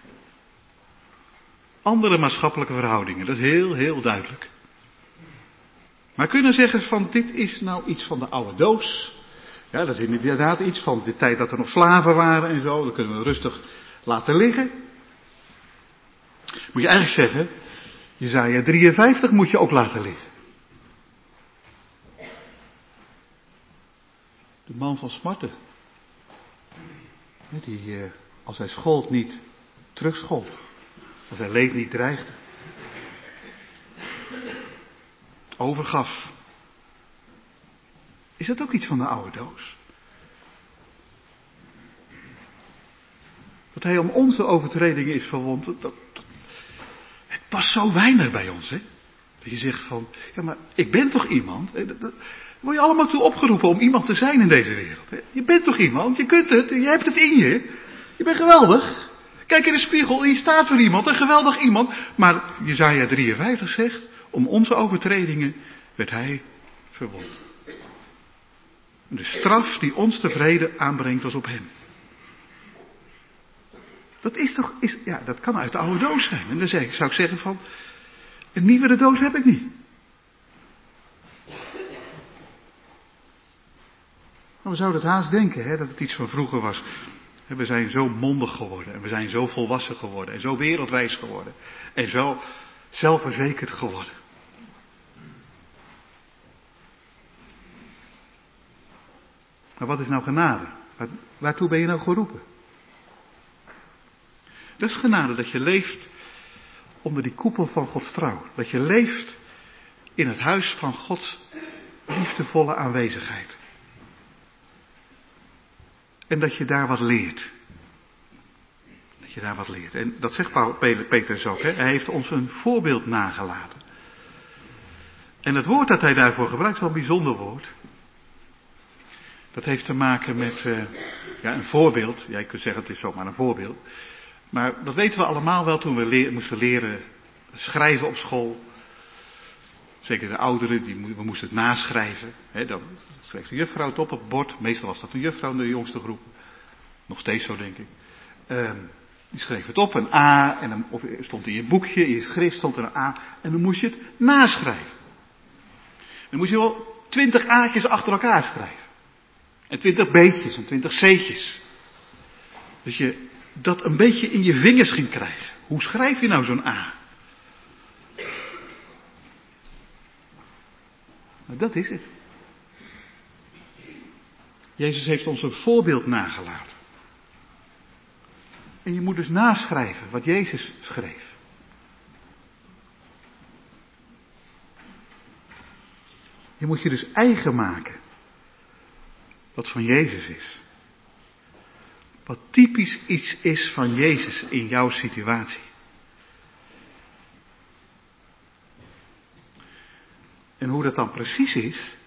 Andere maatschappelijke verhoudingen, dat is heel, heel duidelijk. Maar kunnen zeggen van dit is nou iets van de oude doos. Ja, dat is inderdaad iets van de tijd dat er nog slaven waren en zo. Dat kunnen we rustig laten liggen. Moet je eigenlijk zeggen, Jesaja 53 moet je ook laten liggen. De man van smarten. Die, als hij schold, niet terugschold. Als hij leed, niet dreigde. Overgaf. Is dat ook iets van de oude doos? Dat hij om onze overtredingen is verwond, het past zo weinig bij ons, hè? Dat je zegt van, ja maar ik ben toch iemand? Daar word je allemaal toe opgeroepen om iemand te zijn in deze wereld. Hè? Je bent toch iemand? Je kunt het, je hebt het in je. Je bent geweldig. Kijk in de spiegel en je staat voor iemand, een geweldig iemand. Maar Jesaja 53 zegt, om onze overtredingen werd hij verwond. De straf die ons de vrede aanbrengt was op hem. Dat is toch, ja, dat kan uit de oude doos zijn. En dan zou ik zeggen van, een nieuwere doos heb ik niet. Maar we zouden het haast denken, hè, dat het iets van vroeger was. We zijn zo mondig geworden en we zijn zo volwassen geworden en zo wereldwijs geworden en zo zelfverzekerd geworden. Maar wat is nou genade? Waartoe ben je nou geroepen? Dat is genade, dat je leeft onder die koepel van Gods trouw. Dat je leeft in het huis van Gods liefdevolle aanwezigheid. En dat je daar wat leert. Dat je daar wat leert. En dat zegt Petrus ook, hè? Hij heeft ons een voorbeeld nagelaten. En het woord dat hij daarvoor gebruikt is wel een bijzonder woord. Dat heeft te maken met een voorbeeld. Ja, je kunt zeggen het is zomaar een voorbeeld. Maar dat weten we allemaal wel toen we moesten leren schrijven op school. Zeker de ouderen, we moesten het naschrijven. Dan schreef de juffrouw het op het bord. Meestal was dat een juffrouw in de jongste groepen. Nog steeds zo, denk ik. Die schreef het op, een A. Of stond in je boekje, in je schrift stond er een A. En dan moest je het naschrijven. Dan moest je wel 20 A'tjes achter elkaar schrijven. En 20 B'tjes en 20 C'tjes. Dat je dat een beetje in je vingers ging krijgen. Hoe schrijf je nou zo'n A? Nou, dat is het. Jezus heeft ons een voorbeeld nagelaten. En je moet dus naschrijven wat Jezus schreef. Je moet je dus eigen maken wat van Jezus is. Wat typisch iets is van Jezus in jouw situatie. En hoe dat dan precies is,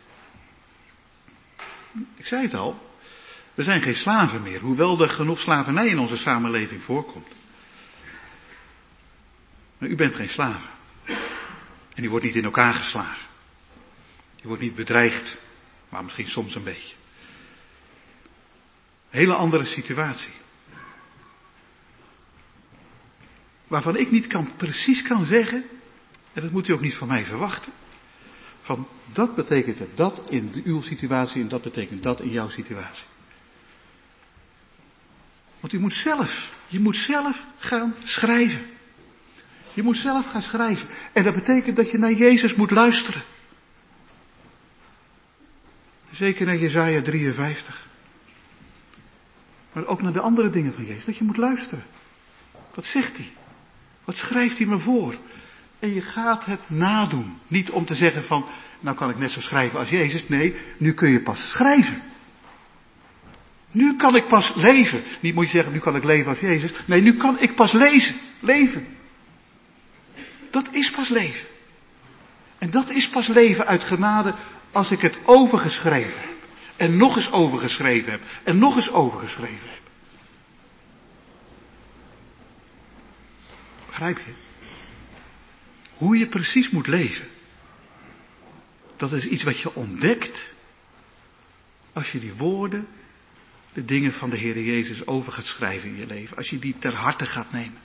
ik zei het al, we zijn geen slaven meer, hoewel er genoeg slavernij in onze samenleving voorkomt. Maar u bent geen slaven. En u wordt niet in elkaar geslagen. U wordt niet bedreigd, maar misschien soms een beetje. Hele andere situatie. Waarvan ik niet precies kan zeggen, en dat moet u ook niet van mij verwachten, van dat betekent het dat in uw situatie en dat betekent dat in jouw situatie. Want je moet zelf gaan schrijven. Je moet zelf gaan schrijven. En dat betekent dat je naar Jezus moet luisteren. Zeker naar Jesaja 53. Maar ook naar de andere dingen van Jezus. Dat je moet luisteren. Wat zegt hij? Wat schrijft hij me voor? En je gaat het nadoen. Niet om te zeggen van, nou kan ik net zo schrijven als Jezus. Nee, nu kun je pas schrijven. Nu kan ik pas leven. Niet moet je zeggen, nu kan ik leven als Jezus. Nee, nu kan ik pas leven. Dat is pas leven. En dat is pas leven uit genade als ik het overgeschreven heb. En nog eens overgeschreven heb. En nog eens overgeschreven heb. Begrijp je? Hoe je precies moet leven. Dat is iets wat je ontdekt. Als je die woorden, de dingen van de Heer Jezus over gaat schrijven in je leven. Als je die ter harte gaat nemen.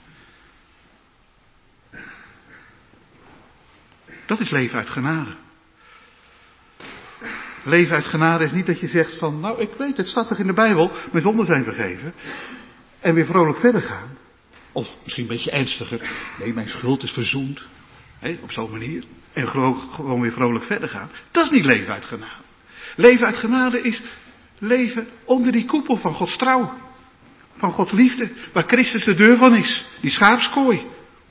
Dat is leven uit genade. Leven uit genade is niet dat je zegt van, nou ik weet het, staat toch in de Bijbel, mijn zonden zijn vergeven. En weer vrolijk verder gaan. Of misschien een beetje ernstiger, nee mijn schuld is verzoend. Op zo'n manier. En gewoon weer vrolijk verder gaan. Dat is niet leven uit genade. Leven uit genade is leven onder die koepel van Gods trouw. Van Gods liefde. Waar Christus de deur van is. Die schaapskooi.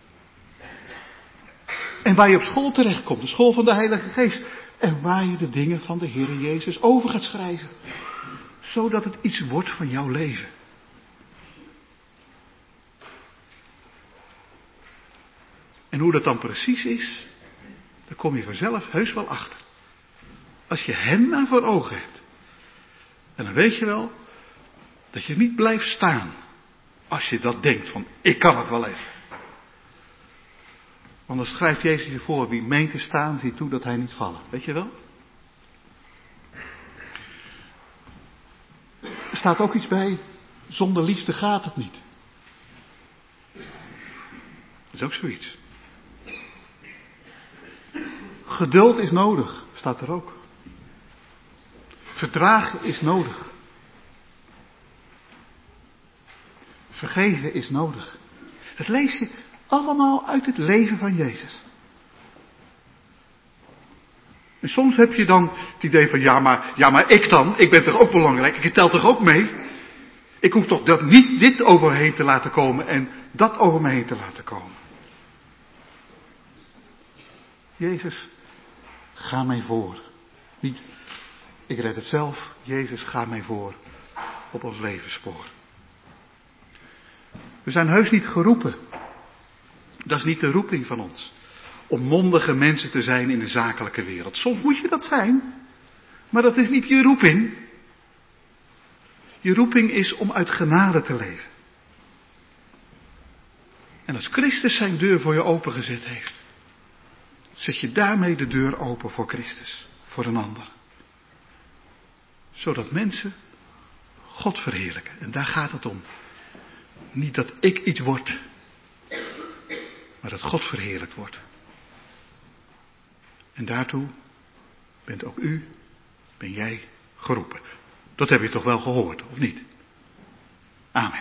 En waar je op school terechtkomt. De school van de Heilige Geest. En waar je de dingen van de Heer Jezus over gaat schrijven. Zodat het iets wordt van jouw leven. En hoe dat dan precies is, daar kom je vanzelf heus wel achter. Als je hem nou voor ogen hebt. En dan weet je wel dat je niet blijft staan. Als je dat denkt van, ik kan het wel even. Want dan schrijft Jezus je voor, wie meent te staan, ziet toe dat hij niet vallen. Weet je wel? Er staat ook iets bij, zonder liefde gaat het niet. Dat is ook zoiets. Geduld is nodig, staat er ook. Verdragen is nodig. Vergeven is nodig. Dat lees je allemaal uit het leven van Jezus. En soms heb je dan het idee van, ja maar ik dan, ik ben toch ook belangrijk, ik tel toch ook mee? Ik hoef toch dat niet dit over me heen te laten komen en dat over me heen te laten komen. Jezus, ga mij voor. Niet, ik red het zelf. Jezus, ga mij voor op ons levensspoor. We zijn heus niet geroepen. Dat is niet de roeping van ons. Om mondige mensen te zijn in de zakelijke wereld. Soms moet je dat zijn. Maar dat is niet je roeping. Je roeping is om uit genade te leven. En als Christus zijn deur voor je opengezet heeft. Zet je daarmee de deur open voor Christus. Voor een ander. Zodat mensen God verheerlijken. En daar gaat het om. Niet dat ik iets word. Maar dat God verheerlijkt wordt. En daartoe bent ook u, ben jij geroepen. Dat heb je toch wel gehoord, of niet? Amen.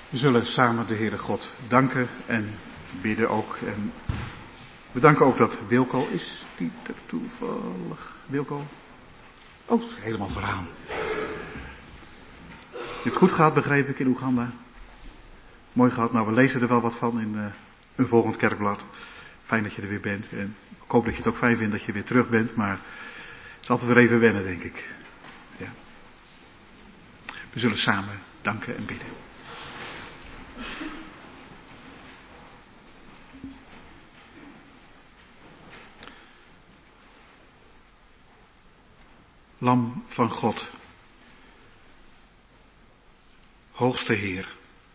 We zullen samen de Heere God danken en bidden ook. En we danken ook dat Wilco is. Die er toevallig. Wilco. Oh, helemaal vooraan. Je hebt het goed gehad, begreep ik, in Oeganda. Mooi gehad. Nou, we lezen er wel wat van in een volgend kerkblad. Fijn dat je er weer bent. En ik hoop dat je het ook fijn vindt dat je weer terug bent. Maar het is altijd weer even wennen, denk ik. Ja. We zullen samen danken en bidden. Lam van God, hoogste Heer,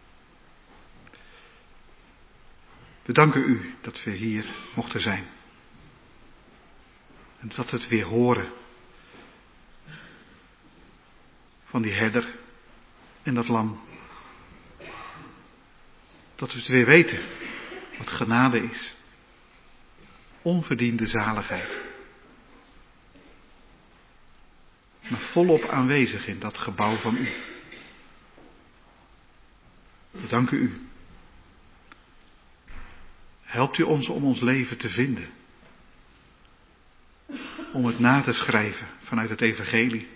we danken u dat we hier mochten zijn en dat we het weer horen van die herder en dat lam, dat we het weer weten wat genade is, onverdiende zaligheid. Maar volop aanwezig in dat gebouw van u. We danken u. Helpt u ons om ons leven te vinden. Om het na te schrijven vanuit het evangelie.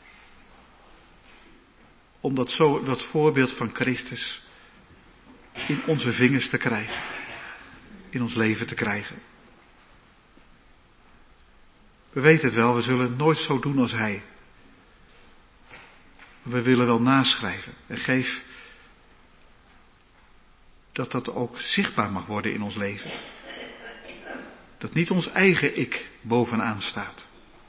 Om dat voorbeeld van Christus in onze vingers te krijgen. In ons leven te krijgen. We weten het wel, we zullen het nooit zo doen als Hij. We willen wel naschrijven en geef dat dat ook zichtbaar mag worden in ons leven. Dat niet ons eigen ik bovenaan staat.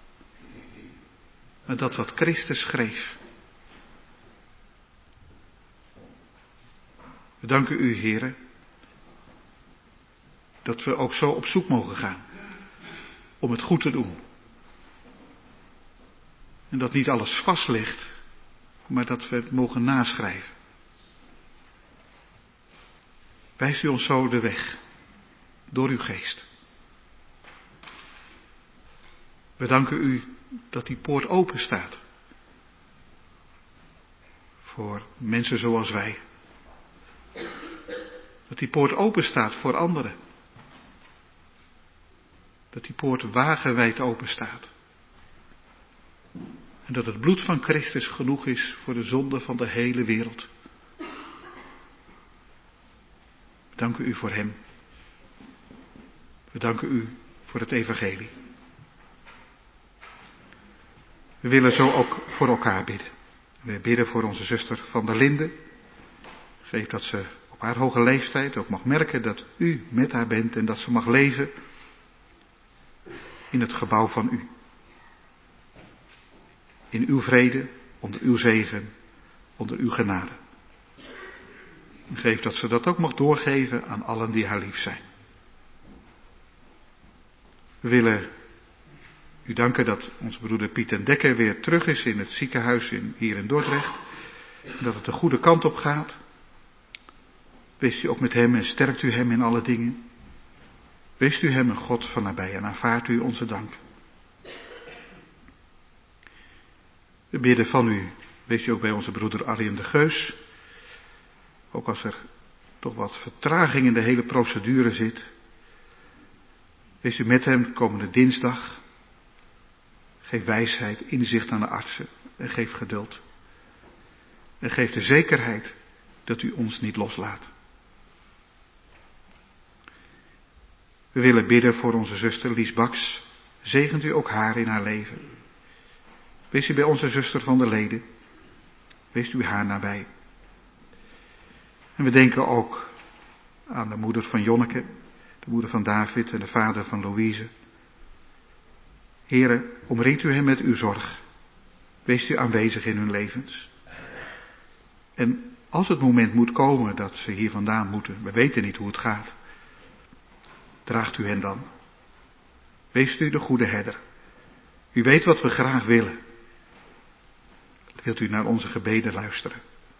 Maar dat wat Christus schreef. We danken u, Heere, dat we ook zo op zoek mogen gaan om het goed te doen. En dat niet alles vast ligt, maar dat we het mogen naschrijven. Wijst u ons zo de weg, door uw geest. We danken u dat die poort open staat. Voor mensen zoals wij. Dat die poort open staat voor anderen. Dat die poort wagenwijd open staat. En dat het bloed van Christus genoeg is voor de zonde van de hele wereld. We danken u voor hem. We danken u voor het evangelie. We willen zo ook voor elkaar bidden. We bidden voor onze zuster Van der Linden. Geef dat ze op haar hoge leeftijd ook mag merken dat u met haar bent en dat ze mag leven in het gebouw van u. In uw vrede, onder uw zegen, onder uw genade. En geef dat ze dat ook mag doorgeven aan allen die haar lief zijn. We willen u danken dat onze broeder Piet den Dekker weer terug is in het ziekenhuis hier in Dordrecht. En dat het de goede kant op gaat. Wees u ook met hem en sterkt u hem in alle dingen. Wees u hem een God van nabij en aanvaardt u onze dank. We bidden van u, wees u ook bij onze broeder Arjen de Geus. Ook als er toch wat vertraging in de hele procedure zit. Wees u met hem komende dinsdag. Geef wijsheid, inzicht aan de artsen en geef geduld. En geef de zekerheid dat u ons niet loslaat. We willen bidden voor onze zuster Lies Baks. Zegent u ook haar in haar leven. Wees u bij onze zuster Van der Leden. Wees u haar nabij. En we denken ook aan de moeder van Jonneke, de moeder van David en de vader van Louise. Heere, omringt u hen met uw zorg. Wees u aanwezig in hun levens. En als het moment moet komen dat ze hier vandaan moeten, we weten niet hoe het gaat, draagt u hen dan. Wees u de goede herder. U weet wat we graag willen. Wilt u naar onze gebeden luisteren?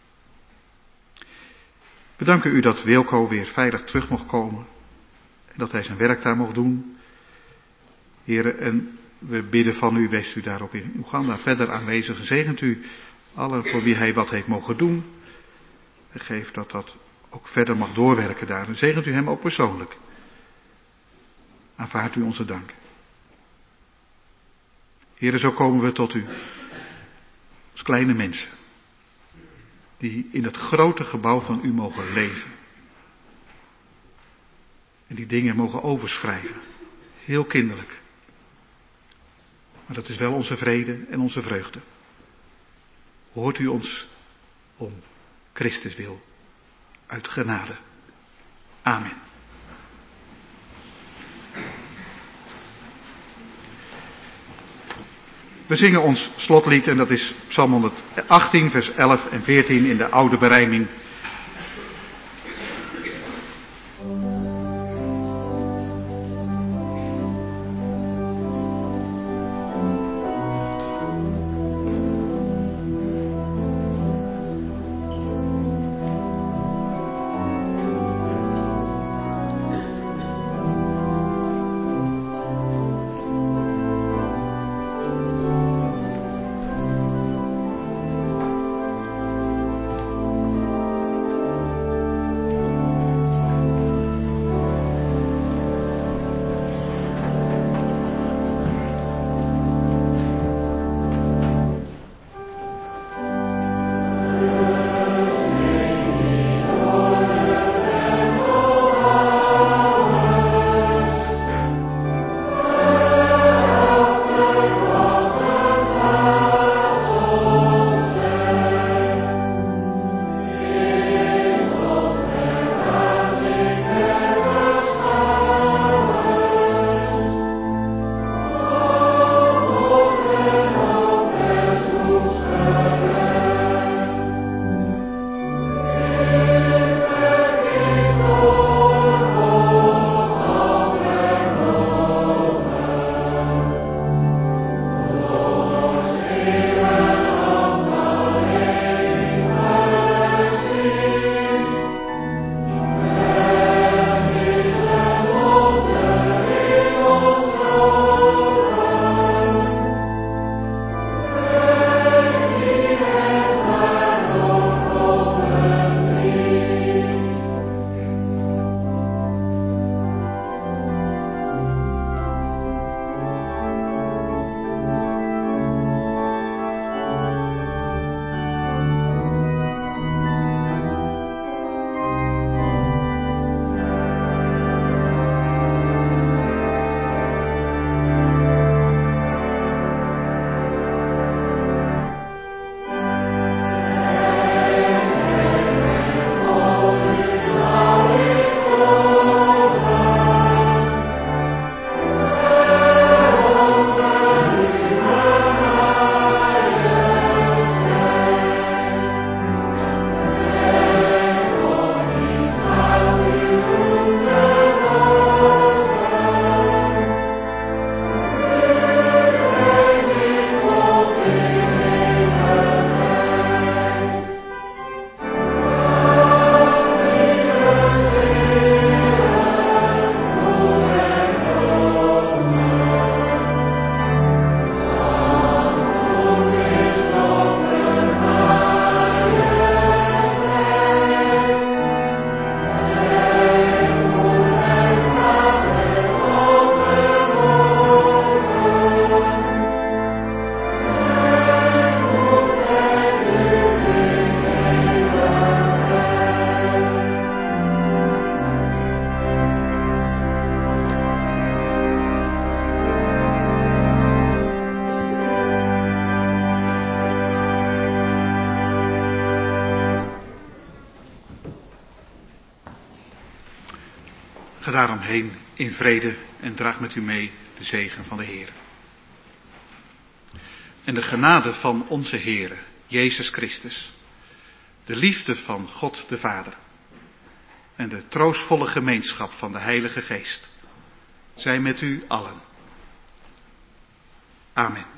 We danken u dat Wilco weer veilig terug mocht komen. En dat hij zijn werk daar mocht doen. Heren, en we bidden van u, wees u daarop in Oeganda verder aanwezig. Zegent u allen voor wie hij wat heeft mogen doen. En geef dat dat ook verder mag doorwerken daar. En zegent u hem ook persoonlijk. Aanvaardt u onze dank. Heere, zo komen we tot u als kleine mensen. Die in het grote gebouw van u mogen leven. En die dingen mogen overschrijven. Heel kinderlijk. Maar dat is wel onze vrede en onze vreugde. Hoort u ons om Christus wil. Uit genade. Amen. We zingen ons slotlied en dat is Psalm 118 vers 11 en 14 in de oude berijming. Ga daaromheen in vrede en draag met u mee de zegen van de Heer. En de genade van onze Heere, Jezus Christus, de liefde van God de Vader en de troostvolle gemeenschap van de Heilige Geest, zij met u allen. Amen.